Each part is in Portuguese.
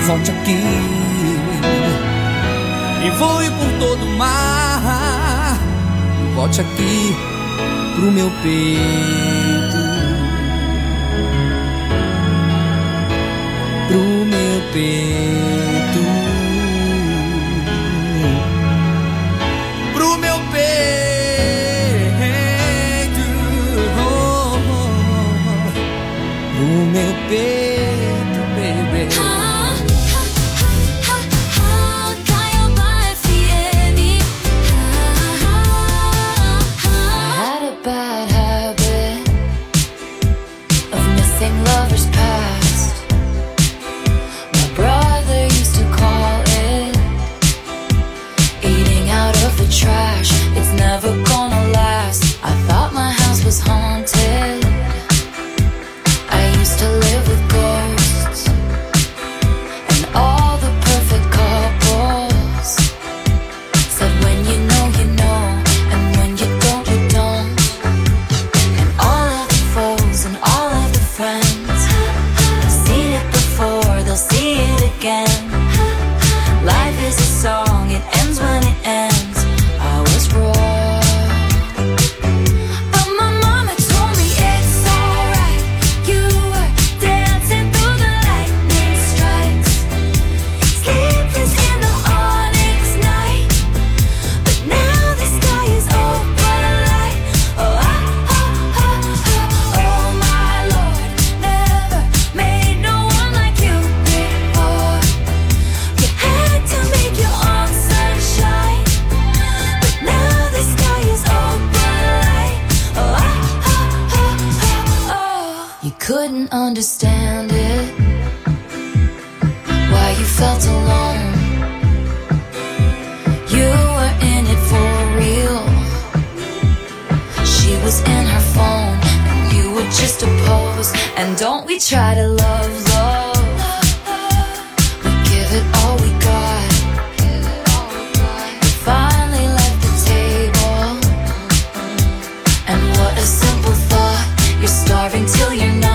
volte aqui e voe por todo o mar. Volte aqui pro meu peito, pro meu peito, pro meu peito, pro meu peito, baby. Trash, it's never gonna last. I thought my house was haunted. I used to live with ghosts and all the perfect couples. Said when you know, and when you don't, you don't. And all of the foes and all of the friends, they've seen it before, they'll see it again. Life is a song, it ends when it ends. Couldn't understand it, why you felt alone. You were in it for real. She was in her phone and you were just a pose. And don't we try to love, we give it all we got. We finally left the table, and what a simple thought. You're starving till you're not.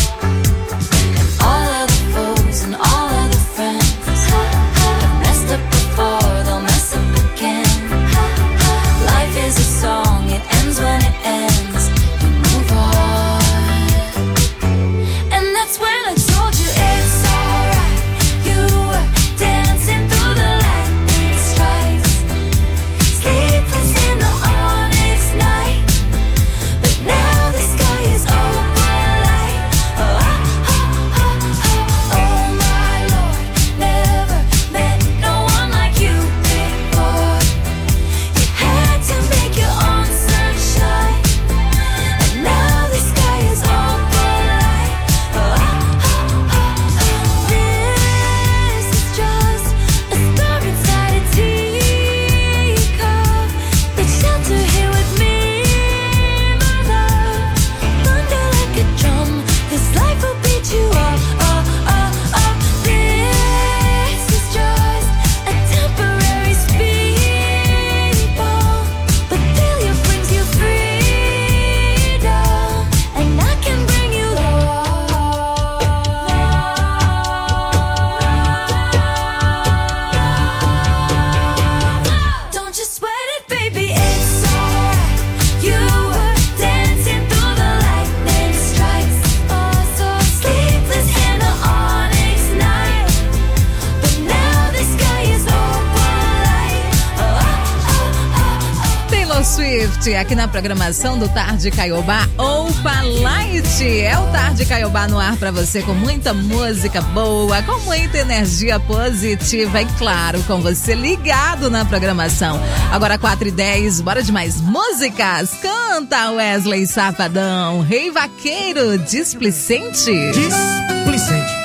Aqui na programação do Tarde Caiobá, Opa Light. É o Tarde Caiobá no ar pra você, com muita música boa, com muita energia positiva e, claro, com você ligado na programação. Agora 4h10, bora de mais músicas. Canta Wesley Safadão, Rei Vaqueiro, Displicente. Displicente.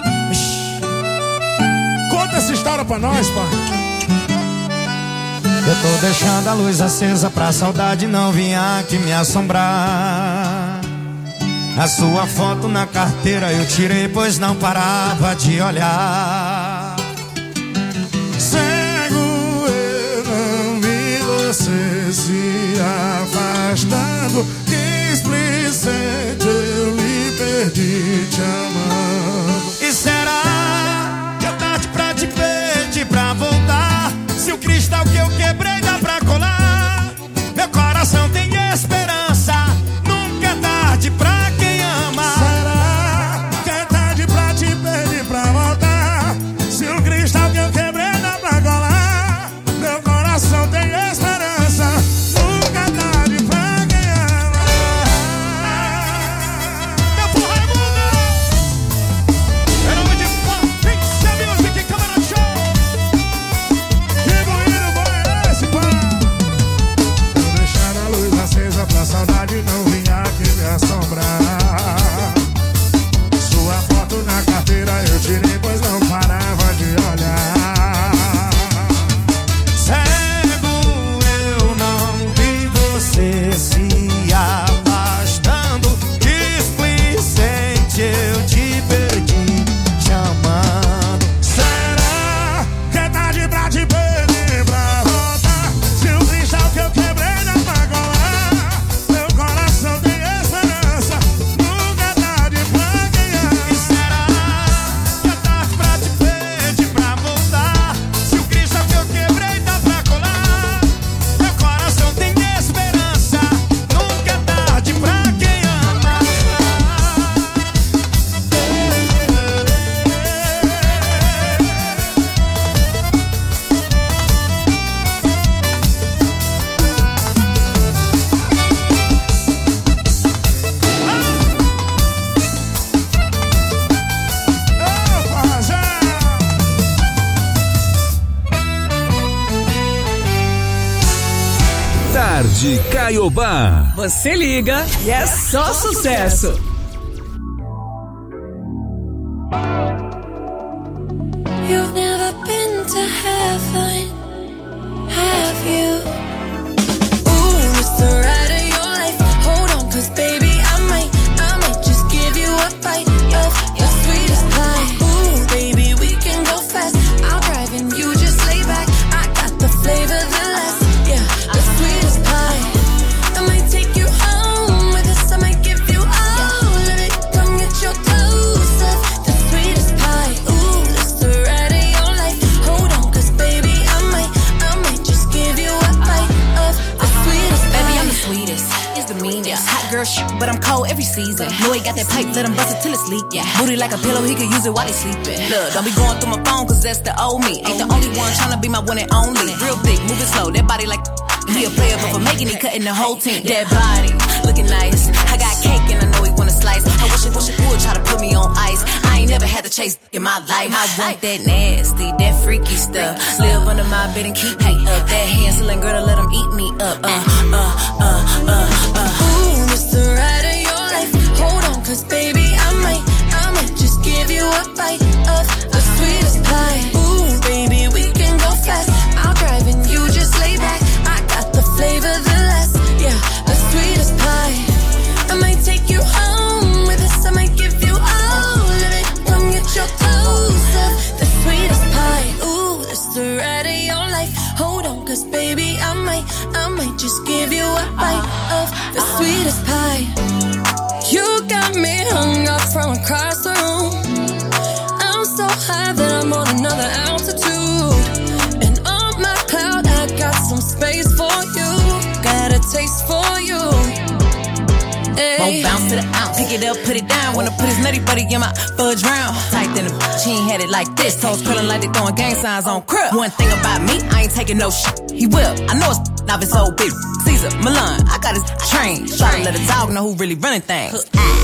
Conta essa história pra nós, pai. Eu tô deixando a luz acesa pra saudade não vir aqui me assombrar. A sua foto na carteira eu tirei, pois não parava de olhar. Cego eu não vi você se afastando. Displicente eu lhe perdi te amando. E será que eu tirei, pois não parava de olhar. Cego, eu não vi você se afastando. Displicente, eu te perdi, te amando. Será que é tarde pra te perder, pra voltar? Se o cristal que eu quebrei dá pra colar, meu coração tem esperança, nunca é tarde pra quem ama. E será que é tarde pra te pedir pra voltar? Se o cristal que eu quebrei dá pra colar, meu coração tem esperança, nunca é tarde pra quem ama. Tarde Caiobá. Você liga e é só sucesso. You've never been to heaven, have you? Ooh, it's the ride of your life. Hold on, 'cause baby, I might just give you a bite of your sweetest pie. Ooh, baby, we can go fast. I'll drive and you just lay back. I got the flavor, the last, yeah, the sweetest pie. I might take you home with us. I might give you all of it. Come get your dose of the sweetest pie. Ooh, that's the ride of your life. Hold on, 'cause baby, I might just give you a bite of the sweetest pie. Baby, I'm the sweetest, it's the meanest. Hot girl shit, but I'm cold every season. Know he got that pipe, let him bust it till it's leak. Yeah. Booty like a pillow, he could use it while he sleeping. Look, don't be going through my phone, 'cause that's the old me. Ain't the only one tryna be my one and only. Real thick, moving slow, that body like he a player, but for making it, cutting the whole team. That body, looking nice. I got cake and I know he wanna slice. I wish it would try to put me on ice. I ain't never had to chase in my life. I want that nasty, that freaky stuff. Live under my bed and keep me up. That Hansel and Gretel, let him eat me up. Ooh, it's the ride of your life. Hold on, 'cause baby, I might just give you a bite of the sweetest pie. Ooh, baby, we can go fast. I'll drive and you just lay back. I got the flavor, the last, yeah, the sweetest pie. I might take you home with us. I might give you all of it. Come get your dose of the sweetest pie. Ooh, that's the ride of your life. Hold on, 'cause baby, I might just give you a bite of the sweetest pie. You got me hung up from across the room. I'm so high that I'm on another altitude. And on my cloud, I got some space for you. Got a taste for you. Hey. Won't bounce to the ounce, pick it up, put it down. Wanna put his nutty buddy in my fudge round. Tight than a she ain't had it like this. Toes curling like they throwing gang signs on crib. One thing about me, I ain't taking no shit. He will, I know it's now it's so big. Caesar, Milan, I got his train. Try to let a dog know who really running things.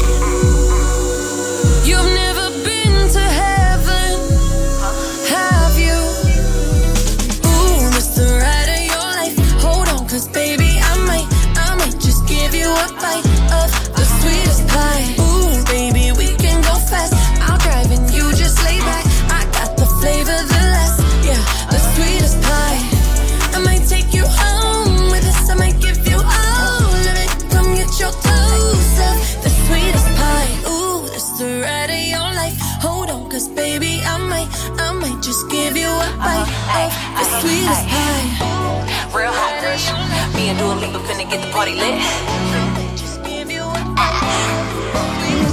You've never been to heaven, have you? Ooh, it's the ride of your life. Hold on, 'cause baby, I might just give you a bite of the sweetest pie. Ooh, baby, we can go fast. I'll drive and you just lay back. I got the flavor, the last, yeah, the sweetest pie. I might take you home with us. I might give you all of it. Come get your dose of the sweetest pie. Ooh, that's the ride of your life. Hold on, 'cause baby, I might just give you a bite of the sweetest pie. Real hot girl, me and Dua Lipa finna get the party lit. Just give you a bite of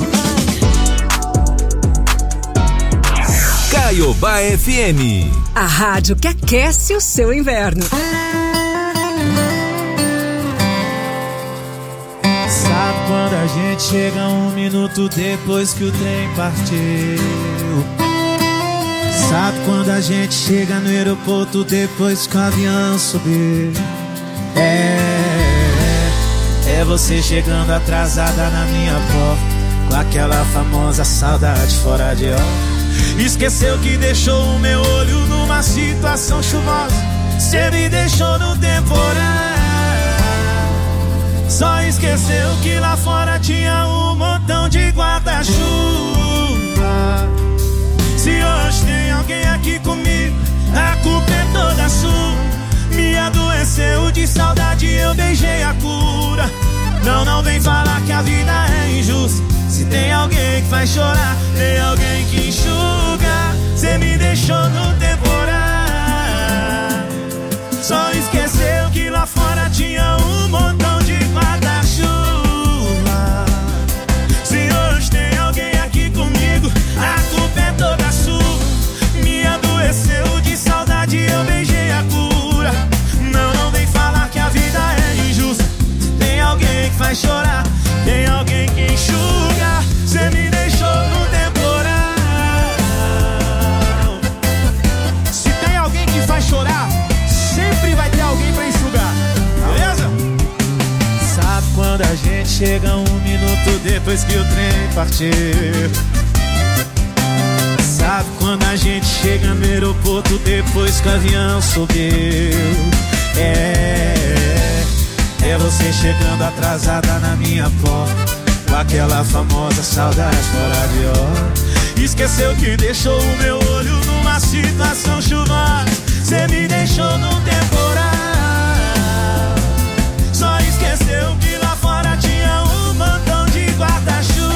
the sweetest pie. Caiobá FM. A rádio que aquece o seu inverno. Sabe quando a gente chega 1 minuto depois que o trem partiu? Sabe quando a gente chega no aeroporto depois que o avião subiu? É você chegando atrasada na minha porta, com aquela famosa saudade fora de hora. Esqueceu que deixou o meu olho numa situação chuvosa. Cê me deixou no temporal. Só esqueceu que lá fora tinha um montão de guarda-chuva. a vida é injusta. Se tem alguém que faz chorar, tem alguém que enxuga. Cê me deixou no temporal. Só esqueceu que lá fora tinha um montão de guarda-chuva. Se hoje tem alguém aqui comigo, a culpa é toda sua. Me adoeceu de saudade, eu beijei a cura. Não vem falar que a vida é injusta. Se tem alguém que faz chorar, tem alguém que enxuga. Cê me deixou no temporal. Se tem alguém que faz chorar, sempre vai ter alguém pra enxugar, beleza? Sabe quando a gente chega 1 minuto depois que o trem partiu? Sabe quando a gente chega no aeroporto depois que o avião subiu? É você chegando atrasada na minha porta, com aquela famosa saudade fora de hora. Esqueceu que deixou o meu olho numa situação chuvosa. Cê me deixou no temporal. Só esqueceu que lá fora tinha um montão de guarda-chuva.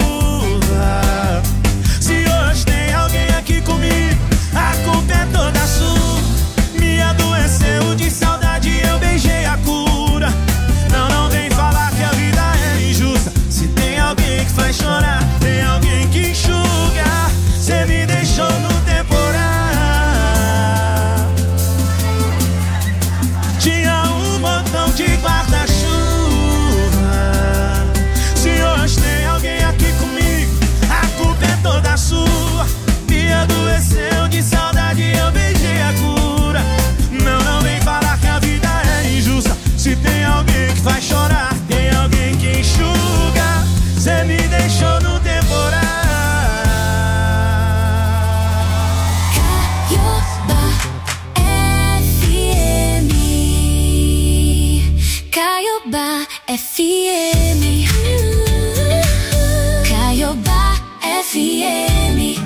Se hoje tem alguém aqui comigo, a culpa é toda sua. Me adoeceu de saudade, eu beijei a cura. Não vem falar que a vida é injusta. Se tem alguém que faz chorar, tem alguém que enxuga. Cê me deixou no temporal. Tinha um montão de guarda-chuva. Se hoje tem alguém aqui comigo, a culpa é toda sua. Me adoeceu de saudade, eu beijei a cura. Não vem falar que a vida é injusta. Se tem alguém que faz chorar, tem alguém que enxuga. Cê me deixou no temporal. Caiobá FM. Caiobá FM.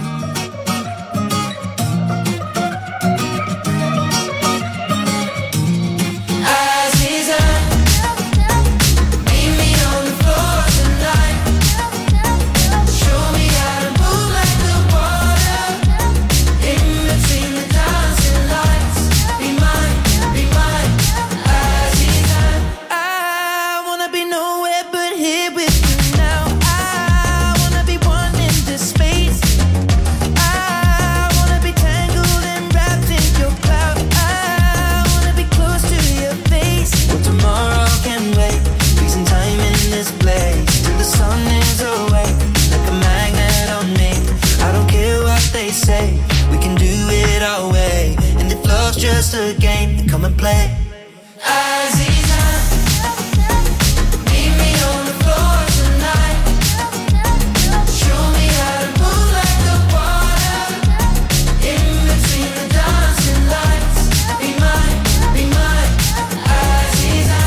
Aziza, meet me on the floor tonight. Show me how to move like the water. In between the dancing lights. Be mine, be mine. I wanna be nowhere but here with you now. I wanna be one in this space. I wanna be tangled and wrapped in your cloud. I wanna be close to your face. Well, tomorrow can wait. Freezing time in this place till the sun is away, like a magnet on me. I don't care what they say. We can do it our way. And if love's just a game, then come and play. Aziza, meet me on the floor tonight. Show me how to move like the water. In between the dancing lights. Be mine, be mine. Aziza.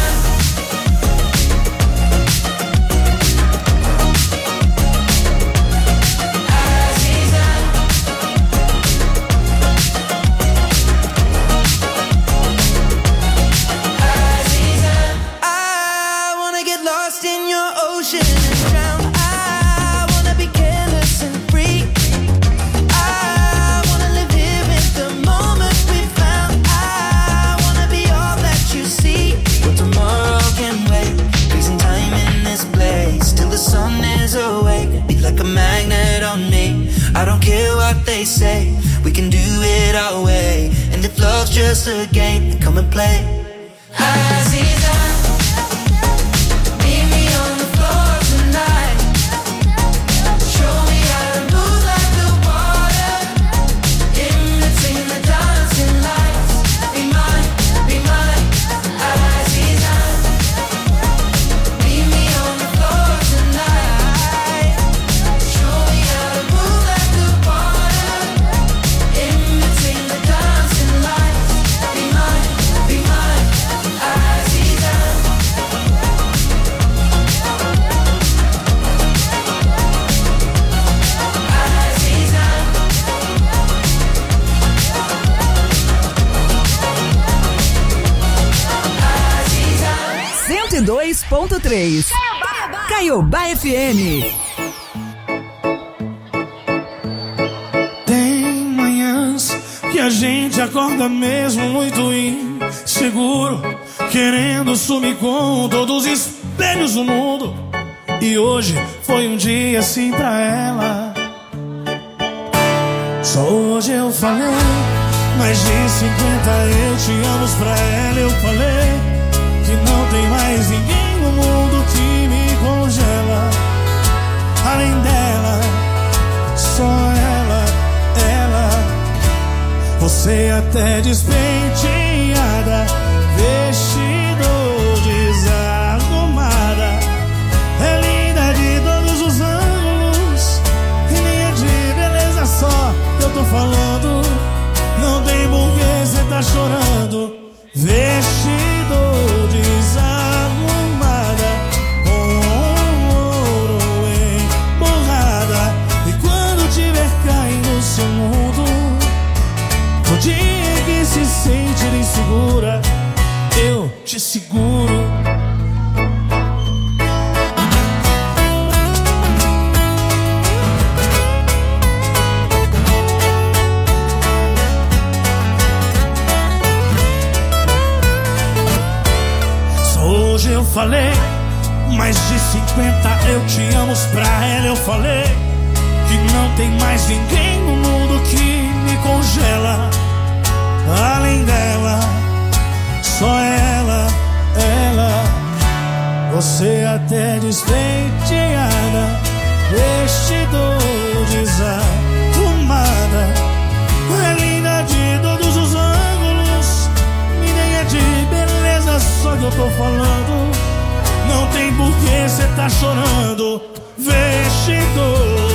Aziza. I wanna get lost in your ocean and drown. I wanna be careless and free. I wanna live here in the moment we found. I wanna be all that you see. But tomorrow can wait. Freezing time in this place till the sun is awake. Be like a magnet on me. I don't care what they say. We can do it our way. And if love's just a game, then come and play. Aziza, meet me on the floor tonight. Show me how to move like the water. In between the dancing lights. Be mine, be mine. Aziza, meet me on the floor tonight. Show me how to move like the water. In between the dancing lights. Be mine, be mine. Aziza. Aziza. 102.3. Caiobá FM. Tem manhãs que a gente acorda mesmo muito inseguro, querendo sumir com todos os espelhos do mundo. E hoje foi um dia assim pra ela. Só hoje eu falei mais de 50 eu te amo pra ela. Eu falei que não tem mais ninguém no mundo que me congela. Além dela, só ela. Você até despenteada, vestido desarrumada, é linda de todos os ângulos, e nem é de beleza só que eu tô falando. Não tem porquê cê tá chorando. Vestido desarrumada, com ouro emborrada. E quando tiver caindo seu mundo, o dia que se sentir insegura, eu te seguro. Hoje eu falei mais de 50 eu te amo pra ela. Eu falei que não tem mais ninguém no mundo que me congela. Além dela, só ela. Você até despenteada, vestido desarrumada, é linda de todos os ângulos, e nem é de beleza só que eu tô falando. Não tem porquê cê tá chorando. Vestido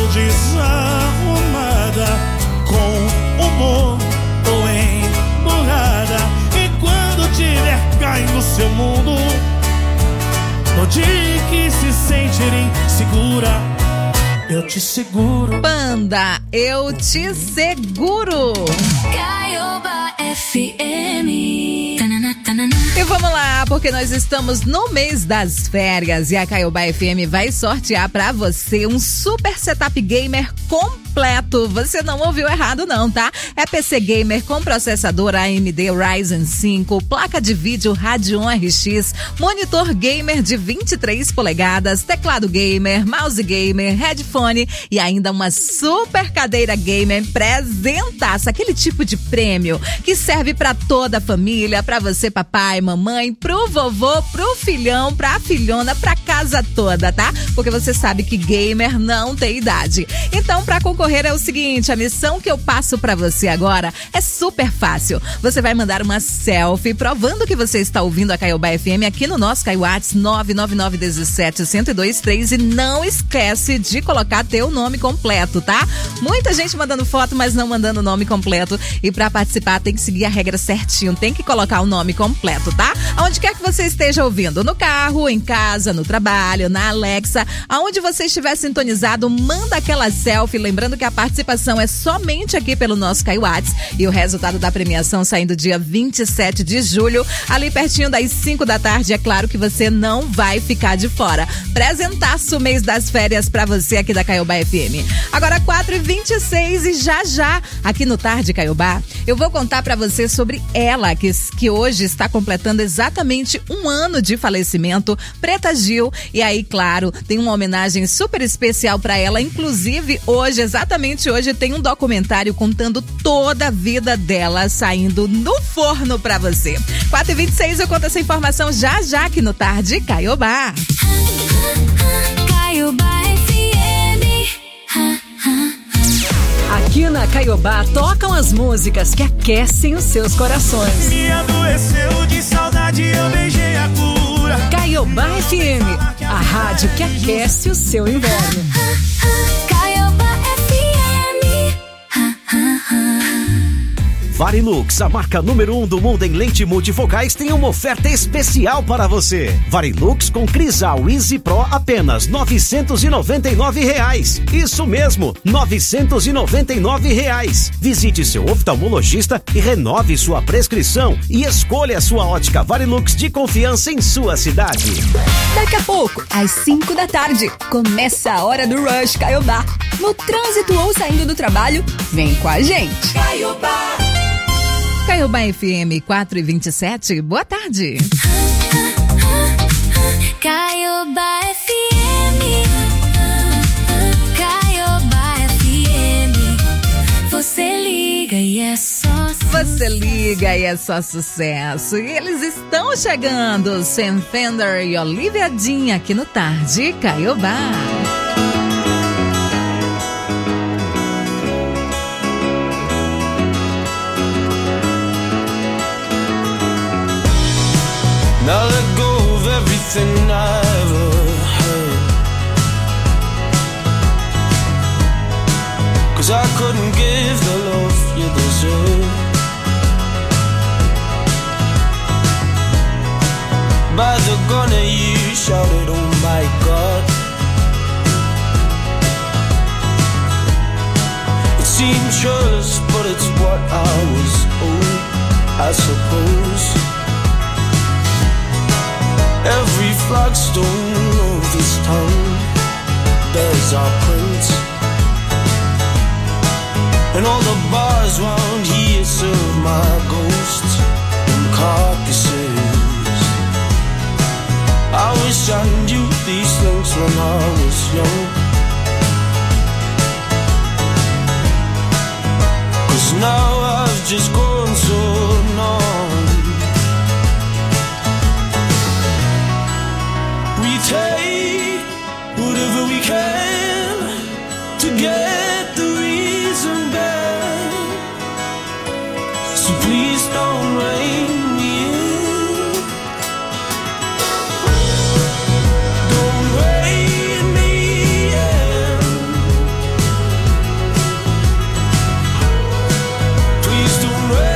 desarrumada, com humor ou emburrada. E quando tiver caindo seu mundo, no dia que se sentir insegura, eu te seguro. Banda, eu te seguro. Caiobá FM. E vamos lá, porque nós estamos no mês das férias e a Caiobá FM vai sortear pra você um super setup gamer completo. Você não ouviu errado não, tá? É PC gamer com processador AMD Ryzen 5, placa de vídeo Radeon RX, monitor gamer de 23 polegadas, teclado gamer, mouse gamer, headphone e ainda uma super cadeira gamer presentaça, aquele tipo de prêmio que serve pra toda a família, pra você papai, mamãe, pro vovô, pro filhão, pra filhona, pra casa toda, tá? Porque você sabe que gamer não tem idade. Então, pra concorrer é o seguinte, a missão que eu passo pra você agora é super fácil. Você vai mandar uma selfie provando que você está ouvindo a Caiobá FM aqui no nosso Caiwhats 99917-1023 e não esquece de colocar teu nome completo, tá? Muita gente mandando foto, mas não mandando o nome completo. E pra participar tem que seguir a regra certinho, tem que colocar o nome completo, tá? Aonde quer que você esteja ouvindo, no carro, em casa, no trabalho, na Alexa, aonde você estiver sintonizado, manda aquela selfie, lembrando que a participação é somente aqui pelo nosso Caiwhats e o resultado da premiação saindo dia 27 de julho, ali pertinho das 5 da tarde, é claro que você não vai ficar de fora. Presentaço mês das férias pra você aqui da Caiobá FM. Agora 4h26 e já aqui no Tarde Caiobá, eu vou contar pra você sobre ela, que hoje está completando exatamente 1 ano de falecimento, Preta Gil. E aí, claro, tem uma homenagem super especial pra ela, inclusive hoje, exatamente hoje, tem um documentário contando toda a vida dela saindo no forno pra você. 4h26, eu conto essa informação já aqui no Tarde Caiobá. Caiobá FM. Aqui na Caiobá tocam as músicas que aquecem os seus corações. Me adoeceu de saudade, eu beijei a cura. Caiobá FM, a rádio que aquece o seu inverno. Caiobá FM. Varilux, a marca número 1 do mundo em lente multifocais, tem uma oferta especial para você. Varilux com Crisal Easy Pro apenas R$ 999. Isso mesmo, R$ 999. Visite seu oftalmologista e renove sua prescrição e escolha a sua ótica Varilux de confiança em sua cidade. Daqui a pouco, às 5 da tarde, começa a hora do Rush Caiobá. No trânsito ou saindo do trabalho, vem com a gente. Caiobá FM 4h27, boa tarde. Caiobá FM, Caiobá FM, você liga e é só sucesso. Você liga e é só sucesso. E eles estão chegando, Sam Fender e Olivia Dean aqui no Tarde Caiobá. Now let go of everything I ever heard, 'cause I couldn't give the love you deserve. By the gun you shouted, oh my God. It seemed churlish, but it's what I was owed, I suppose. Every flagstone of this town bears our prints, and all the bars round here serve my ghosts and carcasses. I wish I knew these things when I was young, 'cause now I've just grown so numb. We take whatever we can to get the reason back, so please don't rein me in. Don't rein me in. Please don't rein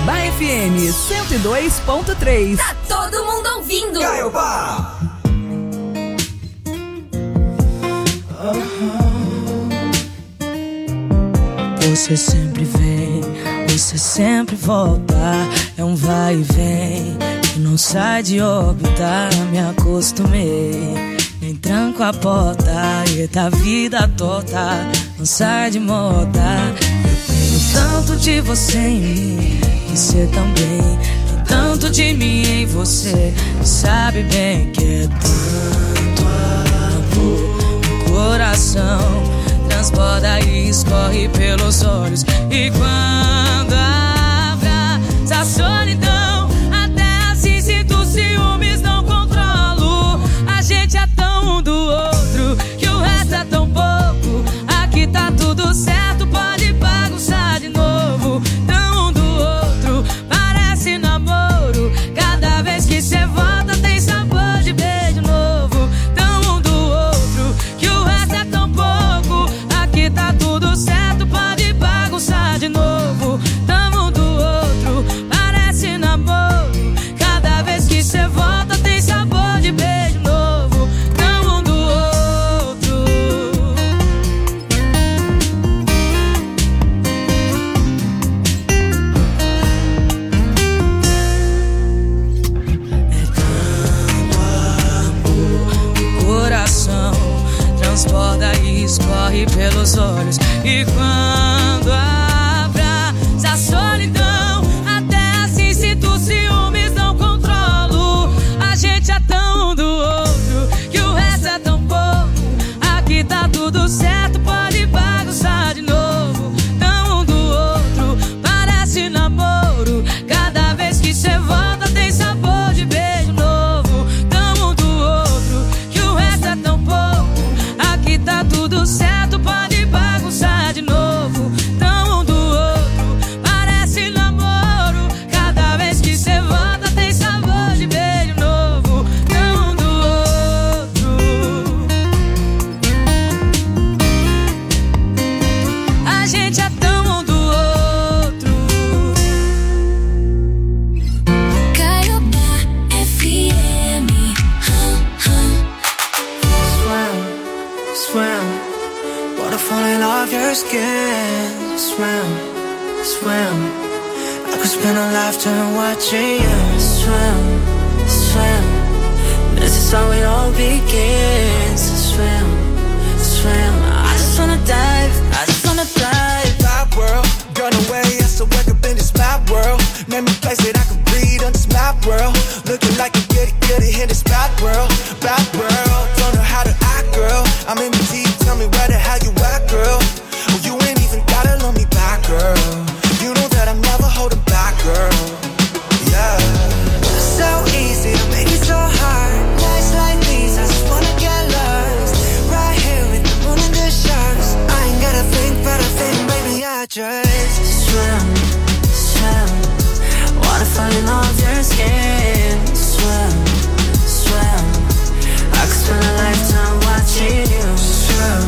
Caiobá FM 102.3. Tá todo mundo ouvindo. Caiobá. Você sempre vem, você sempre volta. É um vai e vem que não sai de órbita. Me acostumei, nem tranco a porta. E da vida torta, não sai de moda. Eu tenho tanto de você em mim, que você também tem tanto de mim em você. Sabe bem que é tanto amor no coração. Transborda e escorre pelos olhos. E quando abraça a solidão, até assim sinto ciúmes, não controlo. A gente é tão um do outro que o resto é tão pouco. Aqui tá tudo certo, pode bagunçar de novo. Tão um do outro, parece namoro. Cada vez que cê volta tem sabor de beijo novo. Tão um do outro que o resto é tão pouco. Aqui tá tudo certo, pode bagunçar de novo. Tamo um do outro, parece namoro. Cada vez que cê volta tem sabor de beijo novo. Tamo um do outro. É tanto amor no coração. Transborda e escorre pelos olhos. E quando abraça a solidão, até assim sinto ciúmes, não controlo. A gente é tão um do outro que o resto é tão pouco. Aqui tá tudo certo, pode bagunçar de novo. Tão um do outro, parece namoro. Cada vez que cê volta tem sabor de beijo novo. Tão um do outro que o resto é tão pouco. Aqui tá tudo certo, pode bagunçar de novo. Tão um do outro, parece namoro. Cada vez que cê volta tem sabor de beijo novo. Tão um do outro. A gente é tão um do outro. Caiobá FM. Swim, water falling off your skin. Swim, I could spend a lifetime watching you. Swim, this is how it all begins. Swim, I just wanna dive. Bad world, gone away, I still wake up in this bad world. Name a place that I can breathe on this map world. Looking like a goody in this bad world. Don't know how to act, girl. I'm in the deep, tell me where the hell you at, girl. Oh, you ain't even gotta love me back, girl. You know that I'm never holding back, girl. Yeah. So easy to make it so hard. Nights like these, I just wanna get lost. Right here with the moon and the stars. I ain't gotta think, but I think, baby, I just swim. Water falling off your skin. Swim. I could spend a lifetime watching you. Swim.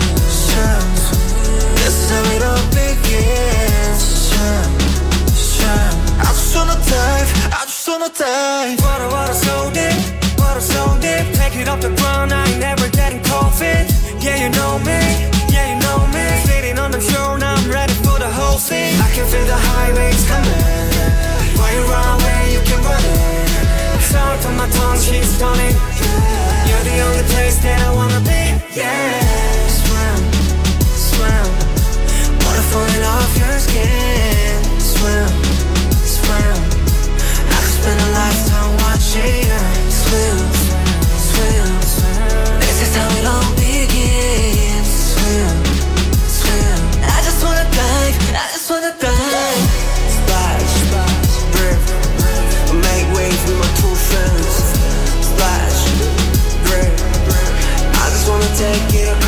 This is how it all begins. Swim. I just wanna dive. Water so deep. Take it off the ground, I ain't never getting cold feet. Yeah, you know me. Sitting on the shore, now I'm ready for the whole scene. I can feel the high waves coming. While you run away, you can run it. Sour on my tongue, she's stunning. You're the only place that I wanna be. Yeah. Swim. Water falling off your skin. Swim. I could spend a lifetime watching you. Swim. This is how it all begins. Swim. I just wanna dive. Splash, drip. Make waves with my two friends. Splash, drip. I just wanna take it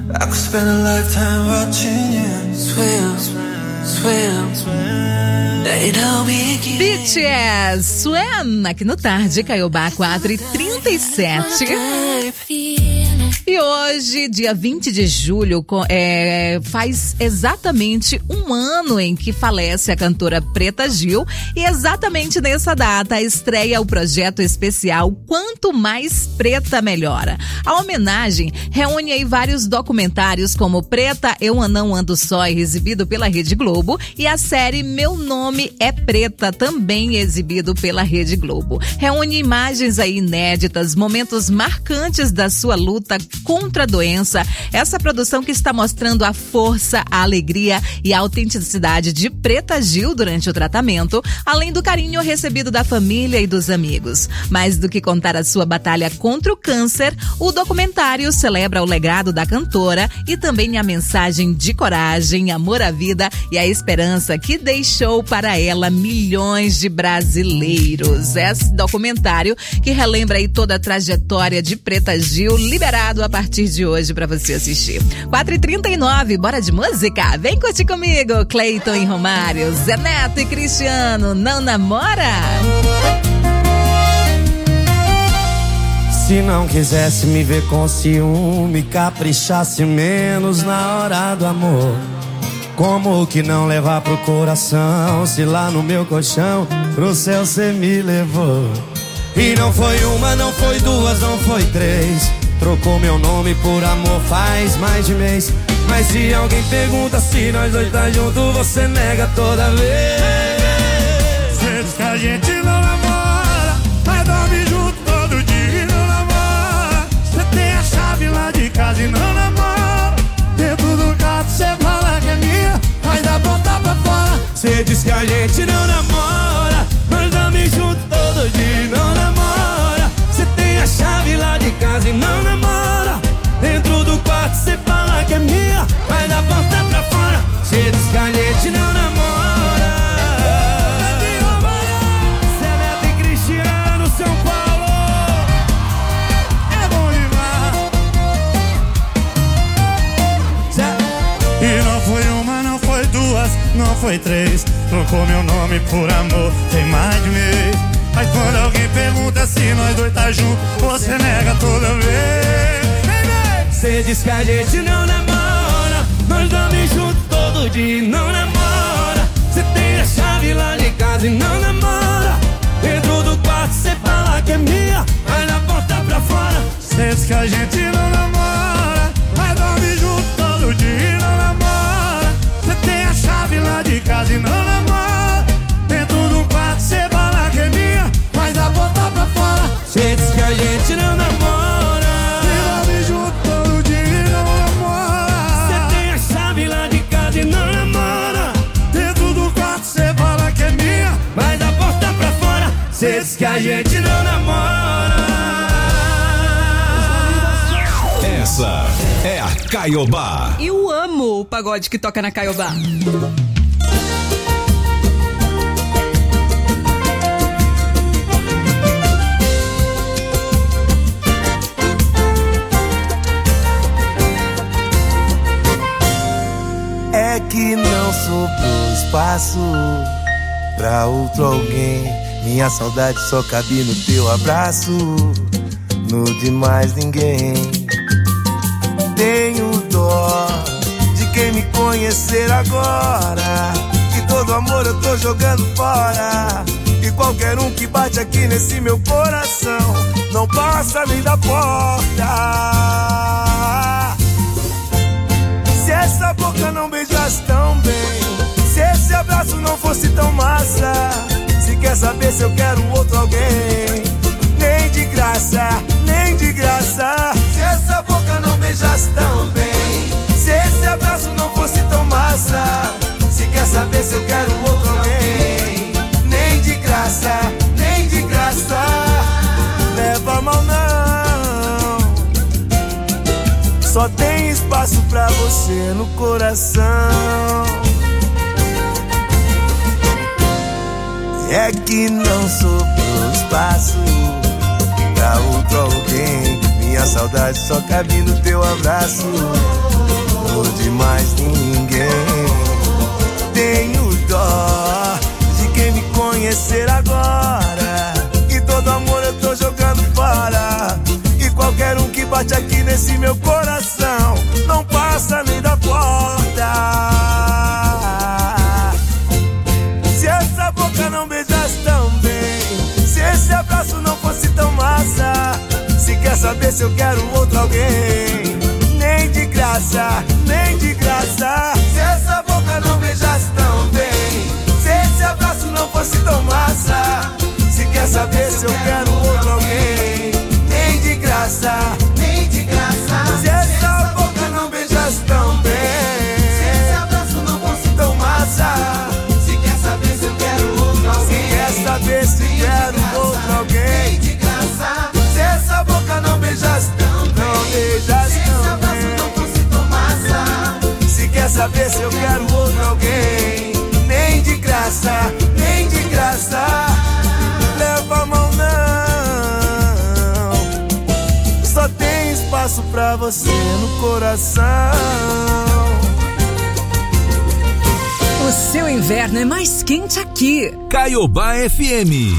I could spend a lifetime watching you swim, swim, swim. They don't begin. BTS, Swim, aqui no Tarde Caiobá, 4h37. E hoje, dia 20 de julho, faz exatamente um ano em que falece a cantora Preta Gil. E exatamente nessa data estreia o projeto especial Quanto Mais Preta Melhora. A homenagem reúne aí vários documentários como Preta, Eu Não Ando Só, exibido pela Rede Globo, e a série Meu Nome é Preta, também exibido pela Rede Globo. Reúne imagens aí inéditas, momentos marcantes da sua luta contra a doença. Essa produção que está mostrando a força, a alegria e a autenticidade de Preta Gil durante o tratamento, além do carinho recebido da família e dos amigos. Mais do que contar a sua batalha contra o câncer, o documentário celebra o legado da cantora e também a mensagem de coragem, amor à vida e a esperança que deixou para ela milhões de brasileiros. Esse documentário que relembra aí toda a trajetória de Preta Gil, liberado a partir de hoje para você assistir. 4h39, bora de música? Vem curtir comigo, Cleiton e Romário, Zé Neto e Cristiano, Não Namora? Se não quisesse me ver com ciúme, caprichasse menos na hora do amor. Como que não levar pro coração, se lá no meu colchão pro céu cê me levou? E não foi uma, não foi duas, não foi três. Trocou meu nome por amor faz mais de mês. Mas se alguém pergunta se nós dois tá junto, você nega toda vez. Cê diz que a gente não namora, mas dorme junto todo dia e não namora. Cê tem a chave lá de casa e não namora. Dentro do quarto cê fala que é minha, mas dá botar pra fora. Cê diz que a gente não namora, mas dorme junto todo dia e não namora. Cê tem a chave lá de casa e não namora. Dentro do quarto cê fala que é minha, mas dá botar pra fora. Cê diz que a gente não namora. Zé Neto e Cristiano, São Paulo. É bom demais. E não foi uma, não foi duas, não foi três. Trocou meu nome por amor, tem mais de mês. Mas quando alguém pergunta se nós dois tá junto, você nega toda vez. Cê diz que a gente não namora, nós dormimos juntos todo dia e não namora. Cê tem a chave lá de casa e não namora. Dentro do quarto cê fala que é minha, mas na porta pra fora. Cê diz que a gente não namora, mas dorme junto todo dia e não namora. Cê tem a chave lá de casa e não namora. Dentro do quarto cê fala que é minha, mas na porta pra fora. Cê diz que a gente não namora, e dorme junto todo dia e não namora. Cê tem a chave lá de casa e não namora. Dentro do quarto cê fala que é minha, mas na porta pra fora. Cê diz que a gente não namora. Essa é a Caiobá. Eu amo o pagode que toca na Caiobá. É que não sobrou espaço pra outro alguém. Minha saudade só cabe no teu abraço, no de mais ninguém. Tenho dó de quem me conhecer agora, que todo amor eu tô jogando fora. E qualquer um que bate aqui nesse meu coração não passa nem da porta. Se essa boca não beijasse tão bem, se esse abraço não fosse tão massa, se quer saber se eu quero outro alguém, nem de graça, nem de graça. Se essa boca não beijasse tão bem, se esse abraço não fosse tão massa, se quer saber se eu quero outro alguém, nem de graça, nem de graça. Leva mal não, só tem espaço pra você no coração. É que não sobrou espaço pra outro alguém. Minha saudade só cabe no teu abraço, desse meu coração não passa nem da porta. Se essa boca não beijasse tão bem, se esse abraço não fosse tão massa, se quer saber se eu quero outro alguém, nem de graça, nem de graça. Se essa boca não beijasse tão bem, se esse abraço não fosse tão massa, se quer saber se eu quero outro alguém, nem de graça, nem de graça. Se essa boca não beijasse tão bem, se esse abraço não fosse tão massa, se quer saber se eu quero outro alguém, se quer saber se quero outro alguém, nem de graça. Se essa boca não beijasse tão bem, não beijasse tão bem, se esse abraço não fosse tão massa, se quer saber se eu quero outro alguém, nem de graça, nem de graça. Leva a mão não, só tem espaço pra você no coração. O seu inverno é mais quente aqui. Caiobá FM.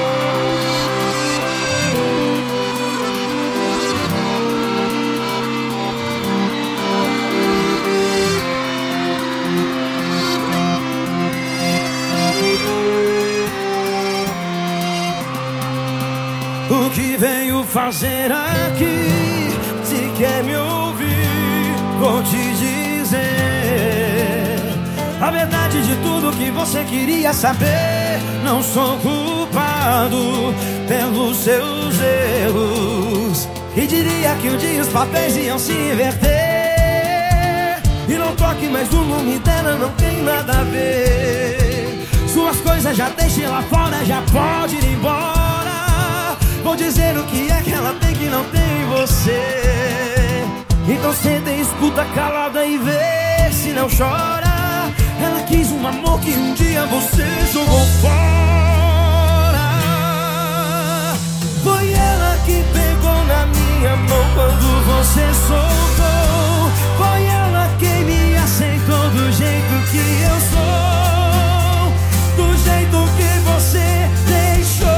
O que veio fazer aqui? Se quer me ouvir, vou te dizer a verdade de tudo que você queria saber. Não sou culpado pelos seus erros, e diria que um dia os papéis iam se inverter. E não toque mais no nome dela, não tem nada a ver. Suas coisas já deixe lá fora, já pode ir embora. Vou dizer o que é que ela tem que não tem você. Então senta e escuta calada e vê se não chora. Ela quis um amor que um dia você jogou fora. Foi ela que pegou na minha mão quando você soltou. Foi ela quem me aceitou do jeito que eu sou, do jeito que você deixou.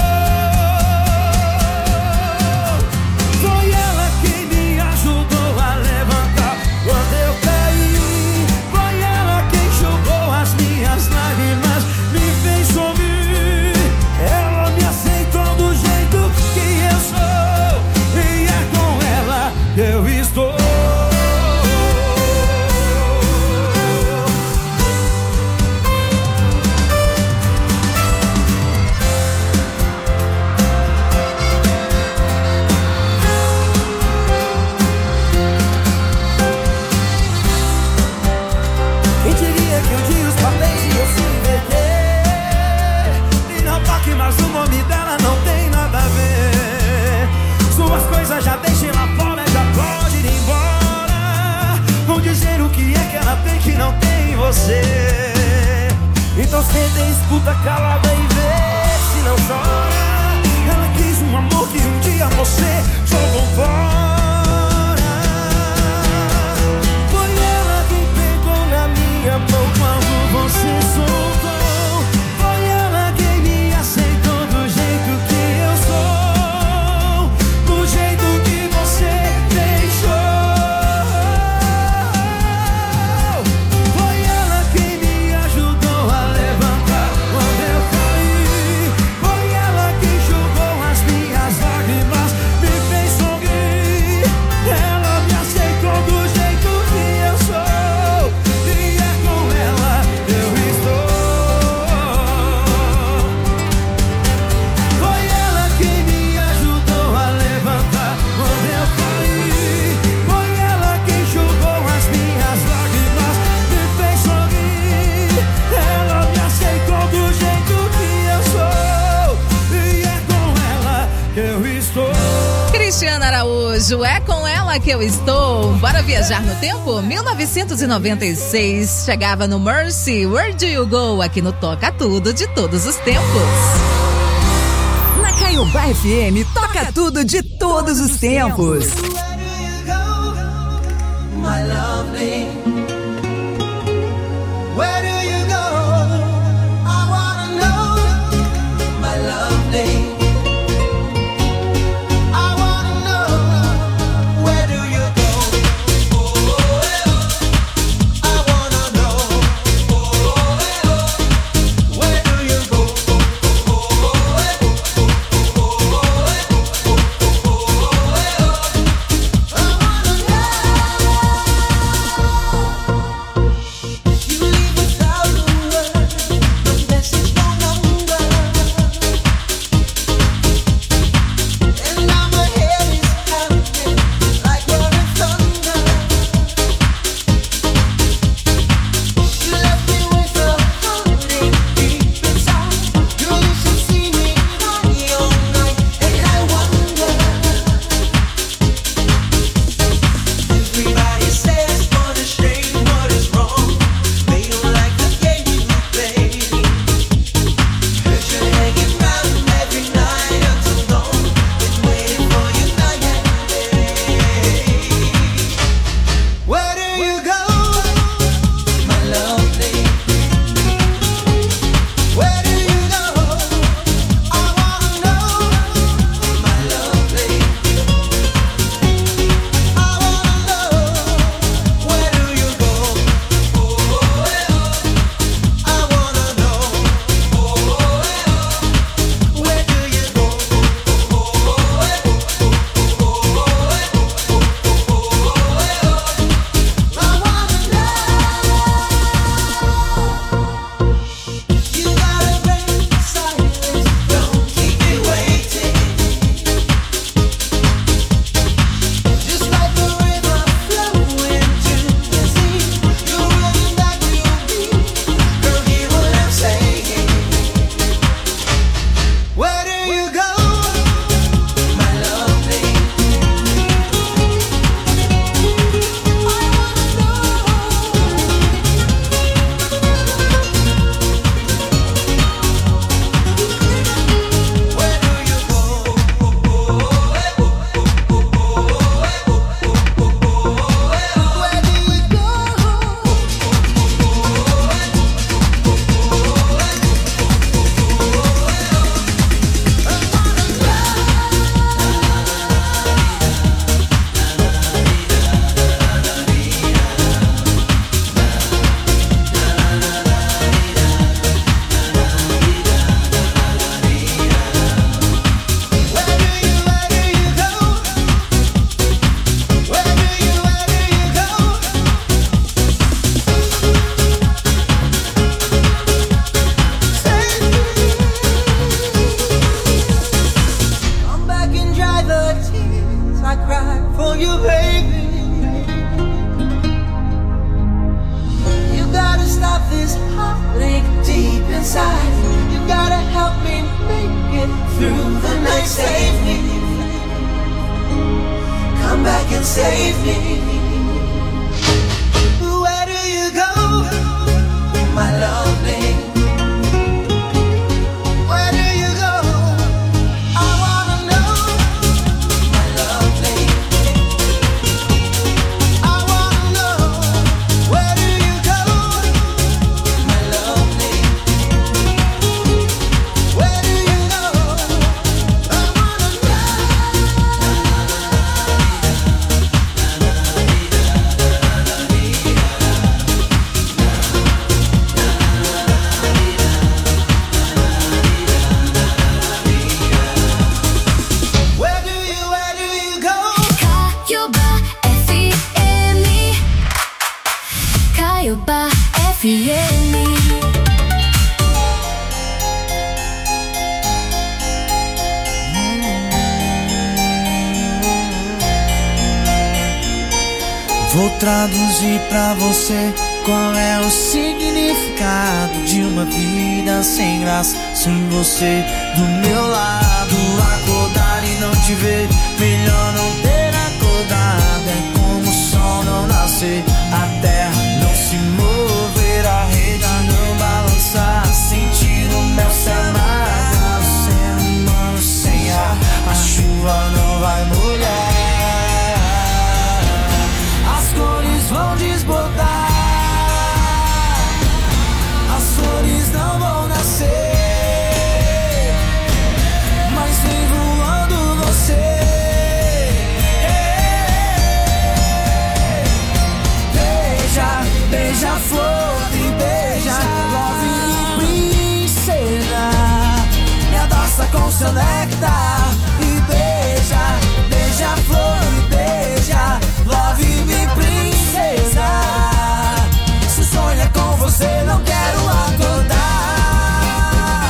Eu estou. Quem diria que um dia os papéis iam se inverter? E não toque mais o nome dela, não tem nada a ver. Suas coisas já deixem lá fora, pode ir embora. Vão dizer o que é que ela tem que não tem você. Então senta e escuta calada e vê se não chora. Ela quis um amor que um dia você jogou fora. Foi ela quem pegou na minha mão quando você soltou. Foi ela quem me aceitou do jeito que eu sou, do jeito que você deixou. Foi ela quem me ajudou a levantar quando eu caí. Foi ela quem enxugou as minhas lágrimas, me fez sorrir. Ela me aceitou do jeito que eu sou, e é com ela eu estou. Foi ela quem me ajudou a levantar quando eu caí. Foi ela quem enxugou as minhas lágrimas, me fez sorrir. Ela me aceitou do jeito que eu sou, e é com ela que eu estou. Cristiana Araújo, é com ela que eu estou. Bora viajar no tempo? 1996, chegava no Mercy, Where Do You Go? Aqui no Toca Tudo de todos os tempos. Na Caiobá FM, toca tudo de todos os tempos. My lovely, where do you go? I wanna know, my lovely. I wanna know, where do through the night, save me. Come back and save me. Where do you go, my lovely? Where do you go? I wanna know, my lovely. I wanna know, where do you go, my lovely? Where do you go? I wanna know. Where do you go? Caiobá FM. Caiobá FM. Vou traduzir pra você qual é o significado de uma vida sem graça, sem você do meu lado. Acordar e não te ver, melhor não ter acordado. É como o sol não nascer, a terra não se mover, a rede não balançar, sentir o mel se amargar. O ser humano sem ar, a chuva não vai molhar. As cores vão desbotar, as flores não vão nascer, mas vem voando você. Beija, beija a flor e beija, love princesa. Me abraça com seu néctar e beija, beija a flor e beija, love me princesa. Se sonha com você, não quero acordar.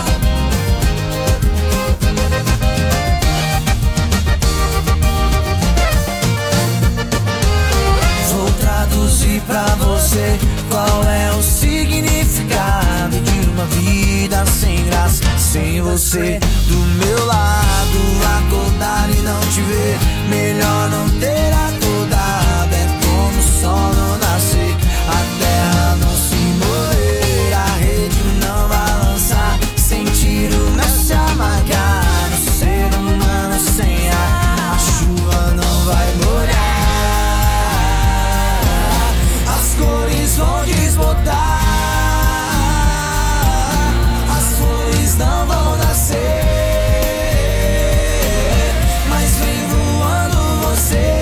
Vou traduzir pra você qual é o significado de uma vida sem graça, sem você do meu lado. Acordar e não te ver, melhor não ter acordado. É como o sol não nascer, a terra não se mover, a rede não balançar, sentir o mel se amargar. O ser humano sem ar, a chuva não vai molhar. As cores vão desbotar, as flores não vão nascer, mas vem voando você.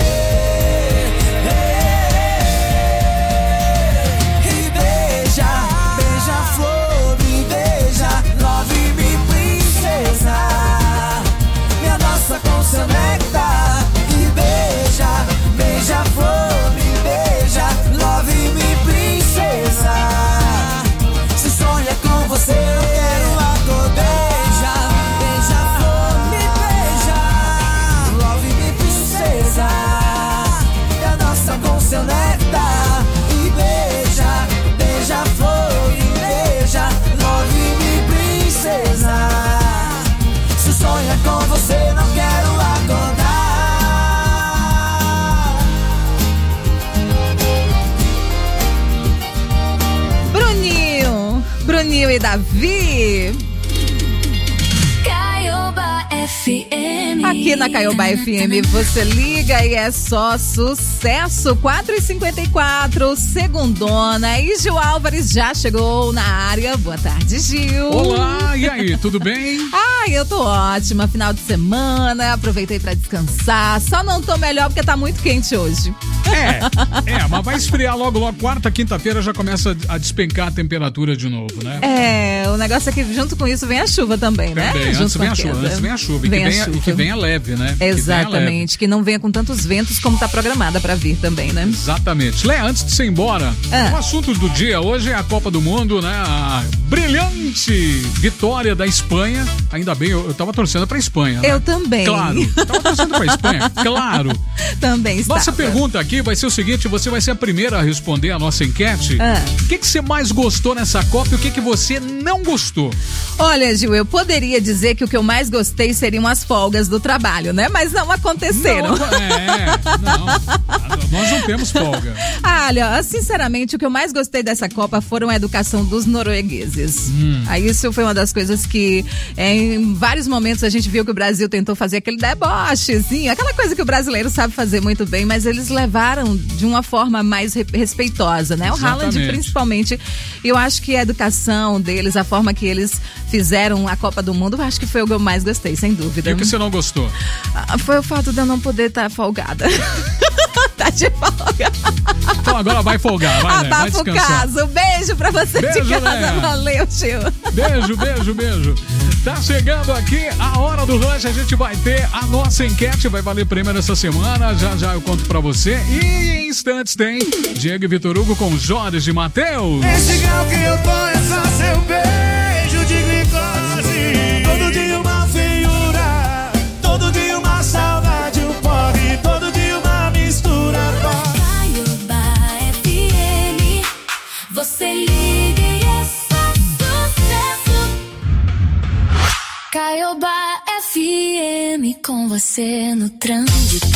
E beija, beija a flor e beija, love me princesa. Me abraça com seu néctar e beija, beija a flor e beija, love me princesa. Se sonha com você, eu quero acordar. Beija, beija a flor e beija, love me princesa. Me abraça com seu néctar e beija, beija a flor e beija, love me princesa. Se sonha com você, não quero acordar. Bruninho e Davi. Caiobá FM. Aqui na Caiobá FM você liga e é só sucesso. 4h54, segundona. E Gil Álvares já chegou na área. Boa tarde, Gil. Olá, e aí, tudo bem? Ai, eu tô ótima. Final de semana, aproveitei pra descansar. Só não tô melhor porque tá muito quente hoje. Mas vai esfriar logo. Quarta, quinta-feira já começa a despencar a temperatura de novo, né? O negócio é que junto com isso vem a chuva também, né? Também, antes vem a chuva. E que venha leve, né? Exatamente, que não venha com tantos ventos como tá programada pra vir também, né? Exatamente. Lé, antes de você ir embora, o assunto do dia hoje é a Copa do Mundo, né? A brilhante vitória da Espanha. Ainda bem, eu tava torcendo pra Espanha, né? Eu também. Claro. Tava torcendo pra Espanha, claro. Também estava. Nossa pergunta aqui aqui vai ser o seguinte, você vai ser a primeira a responder a nossa enquete. O que você mais gostou nessa Copa e o que você não gostou? Olha, Gil, eu poderia dizer que o que eu mais gostei seriam as folgas do trabalho, né? Mas não aconteceram. Nós não temos folga. Olha, sinceramente, o que eu mais gostei dessa Copa foram a educação dos noruegueses. Isso foi uma das coisas que em vários momentos a gente viu que o Brasil tentou fazer aquele debochezinho, aquela coisa que o brasileiro sabe fazer muito bem, mas eles levaram de uma forma mais respeitosa, né? O Haaland, principalmente, eu acho que a educação deles, a forma que eles fizeram a Copa do Mundo, eu acho que foi o que eu mais gostei, sem dúvida. E o que você não gostou? Foi o fato de eu não poder estar folgada. Tá de folga. Então agora vai folgar, vai descansar. Abafa o caso. Beijo pra você de casa. Né? Valeu, tio. Beijo. Tá chegando aqui a hora do rush. A gente vai ter a nossa enquete. Vai valer prêmio nessa semana. Já eu conto pra você. E em instantes tem Diego e Vitor Hugo com Jorge e Matheus. Esse grau que eu tô é só seu beijo de glicose. Todo dia uma feiura. Todo dia uma saudade, um porre. Todo dia uma mistura. Caiobá FM, você liga e é só sucesso. Caiobá FM, com você no trânsito.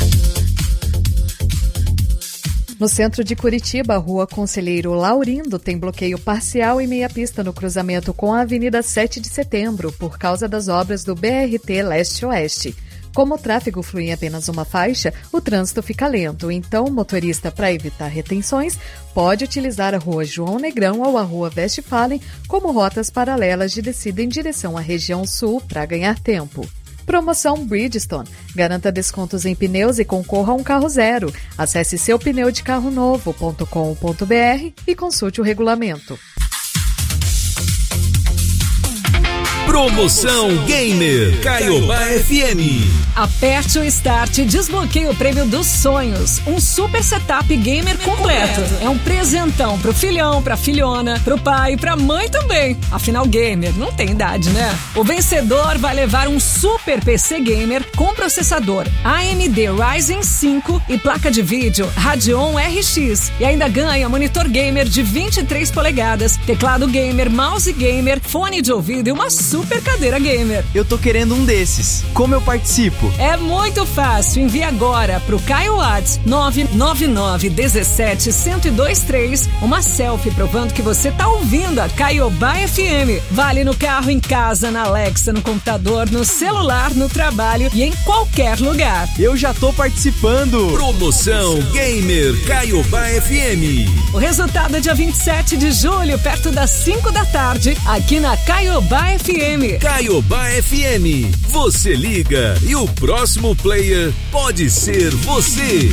No centro de Curitiba, a rua Conselheiro Laurindo tem bloqueio parcial e meia pista no cruzamento com a Avenida 7 de Setembro, por causa das obras do BRT Leste-Oeste. Como o tráfego flui em apenas uma faixa, o trânsito fica lento. Então, o motorista, para evitar retenções, pode utilizar a rua João Negrão ou a rua Westphalen como rotas paralelas de descida em direção à região sul para ganhar tempo. Promoção Bridgestone. Garanta descontos em pneus e concorra a um carro zero. Acesse seupneudecarronovo.com.br e consulte o regulamento. Promoção Gamer Caiobá FM. Aperte o Start e desbloqueie o prêmio dos sonhos. Um super setup gamer completo. É um presentão pro filhão, pra filhona, pro pai e pra mãe também. Afinal, gamer não tem idade, né? O vencedor vai levar um super PC gamer com processador AMD Ryzen 5 e placa de vídeo Radeon RX. E ainda ganha monitor gamer de 23 polegadas, teclado gamer, mouse gamer, fone de ouvido e uma super cadeira gamer. Eu tô querendo um desses. Como eu participo? É muito fácil. Envie agora pro Caio Whats 999-17-1023 uma selfie provando que você tá ouvindo a Caiobá FM. Vale no carro, em casa, na Alexa, no computador, no celular, no trabalho e em qualquer lugar. Eu já tô participando. Promoção Gamer Caiobá FM. O resultado é dia 27 de julho, perto das 5 da tarde, aqui na Caiobá FM. Caiobá FM. Você liga e o próximo player pode ser você.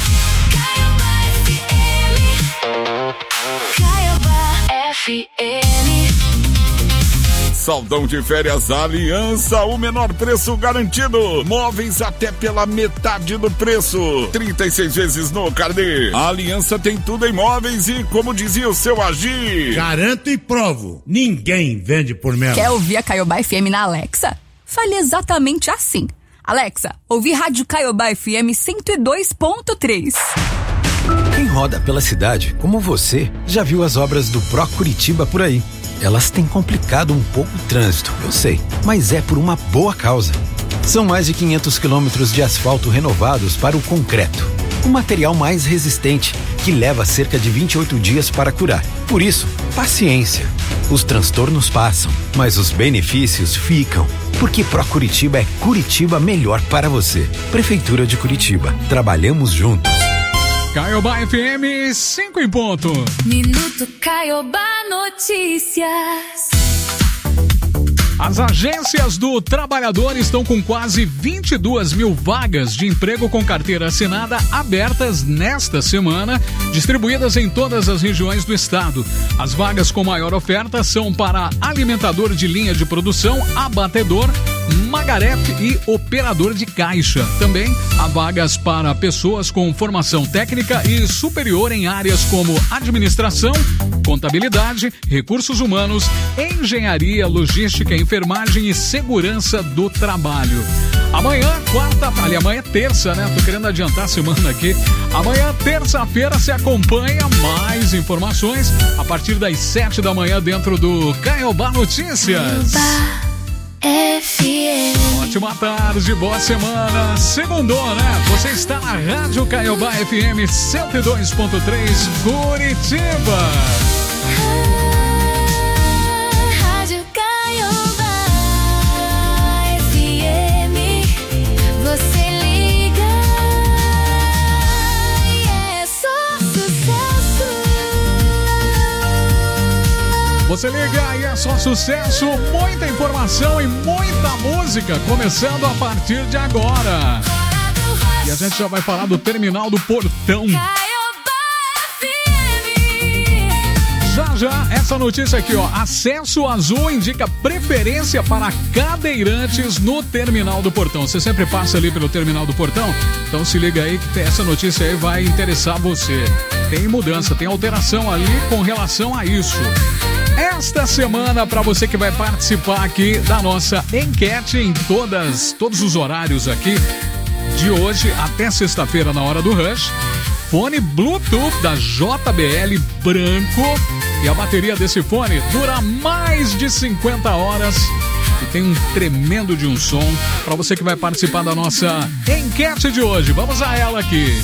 Caiobá FM. Saldão de férias Aliança, o menor preço garantido. Móveis até pela metade do preço. 36 vezes no carnê. A Aliança tem tudo em móveis e, como dizia o seu Agir, garanto e provo, ninguém vende por menos. Quer ouvir a Caiobá FM na Alexa? Fale exatamente assim. Alexa, ouvi Rádio Caiobá FM 102.3. Quem roda pela cidade, como você, já viu as obras do Pro Curitiba por aí. Elas têm complicado um pouco o trânsito, eu sei, mas é por uma boa causa. São mais de 500 quilômetros de asfalto renovados para o concreto, o material mais resistente, que leva cerca de 28 dias para curar. Por isso, paciência. Os transtornos passam, mas os benefícios ficam. Porque Pro Curitiba é Curitiba melhor para você. Prefeitura de Curitiba. Trabalhamos juntos. Caiobá FM 5 em ponto. Minuto Caiobá Notícias. As agências do trabalhador estão com quase 22 mil vagas de emprego com carteira assinada abertas nesta semana, distribuídas em todas as regiões do estado. As vagas com maior oferta são para alimentador de linha de produção, abatedor, magarefe e operador de caixa. Também há vagas para pessoas com formação técnica e superior em áreas como administração, contabilidade, recursos humanos, engenharia, logística, enfermagem e segurança do trabalho. Amanhã, amanhã é terça, né? Tô querendo adiantar a semana aqui. Amanhã, terça-feira, se acompanha mais informações a partir das 7 da manhã dentro do Caiobá Notícias. Ótima tarde, boa semana. Segundou, né? Você está na Rádio Caiobá FM 102.3 Curitiba. Rádio Caiobá FM, você liga e é só sucesso. Você liga e é só sucesso, muita informação e muita música, começando a partir de agora. E a gente já vai falar do Terminal do Portão. Já, essa notícia aqui, ó. Acesso Azul indica preferência para cadeirantes no Terminal do Portão. Você sempre passa ali pelo Terminal do Portão? Então se liga aí que essa notícia aí vai interessar você. Tem mudança, tem alteração ali com relação a isso. Esta semana, para você que vai participar aqui da nossa enquete em todos os horários aqui, de hoje até sexta-feira na hora do Rush, fone Bluetooth da JBL branco, e a bateria desse fone dura mais de 50 horas e tem um tremendo de um som para você que vai participar da nossa enquete de hoje. Vamos a ela aqui.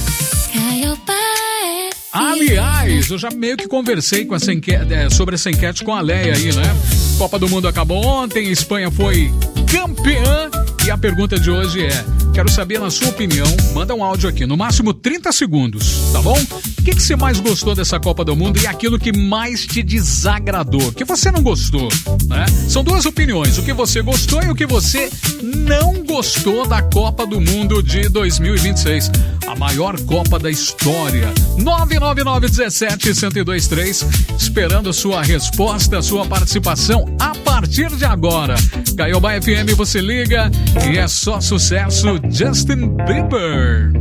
Aliás, eu já meio que conversei com essa sobre essa enquete com a Leia aí, né? Copa do Mundo acabou ontem, a Espanha foi campeã e a pergunta de hoje é: quero saber, na sua opinião, manda um áudio aqui, no máximo 30 segundos, tá bom? O que você mais gostou dessa Copa do Mundo e aquilo que mais te desagradou, que você não gostou, né? São duas opiniões, o que você gostou e o que você não gostou da Copa do Mundo de 2026, a maior Copa da história. 999-17-1023, esperando a sua resposta, a sua participação a partir de agora. Caiobá FM, você liga e é só sucesso. Justin Bieber.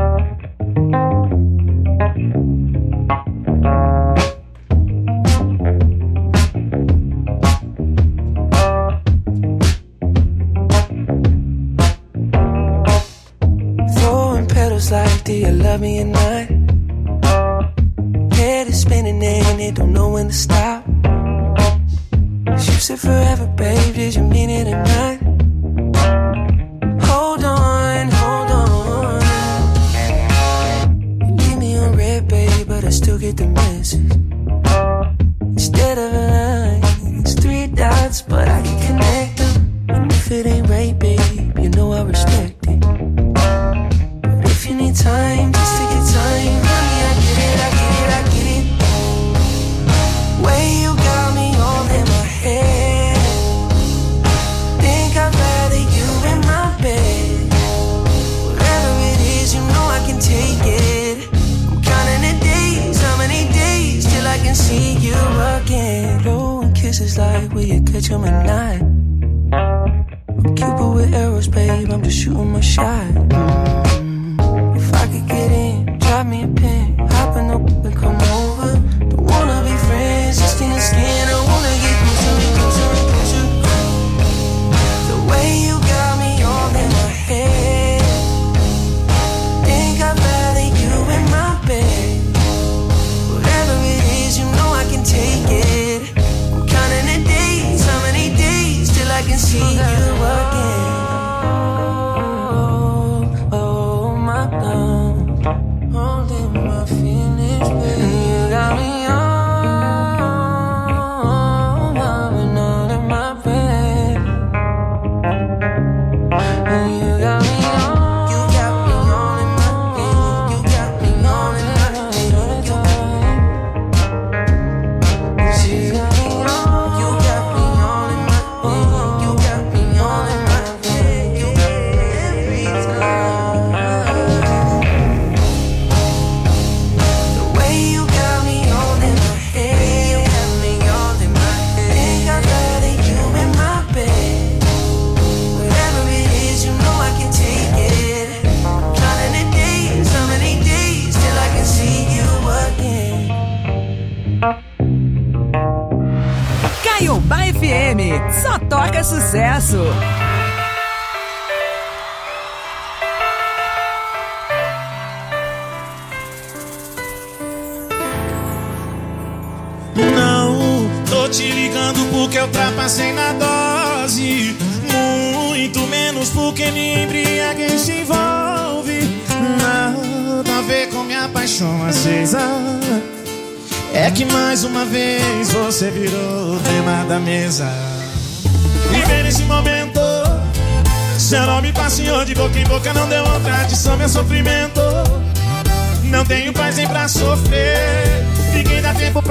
Throwing petals like, do you love me or not? Head is spinning and it don't know when to stop. You said forever, babe, did you mean it or not? Hold on, hold on. You leave me on red, babe, but I still get the message. Instead of a line, it's 3 dots, but I can connect them. And if it ain't right, babe, you know I respect it. But if you need time, just take your time, honey, I get it, I get it, I get it. Way you got me all in my head. Think I'd rather you in my bed. Whatever it is, you know I can take it. I'm counting the days, how many days till I can see you again. Blowing kisses like, will you catch 'em at night? I'm Cupid with arrows, babe, I'm just shooting my shot. If I could get in, drop me a pin, hop in the and come over. Don't wanna be friends, just in the skin, I wanna get closer and closer and closer. The way you got me all in my head. Think I'd rather you in my bed. Whatever it is, you know I can take it. I'm counting the days, how many days till I can see you again. Oh my God, holding my feelings, baby. You got me all, loving all in my bed. You got me all, you got me all in my bed. You got me all in my bed. You got me all, you got me all in my bed. You got me all in my bed. Every time. The way you got me all in my head. You got me all in my head. Think I'd rather you in my bed. Whatever it is, you know I can take it. Counting the days, how many days till I can see you again. Caiobá FM, só toca sucesso. tô te ligando porque eu trapacei na dose. Muito menos porque me embriaguei se envolve. Nada a ver com minha paixão acesa. É que mais uma vez você virou o tema da mesa. Viver nesse momento, seu nome passeou de boca em boca, não deu vontade, só meu sofrimento. Não tenho paz nem pra sofrer. Fiquei da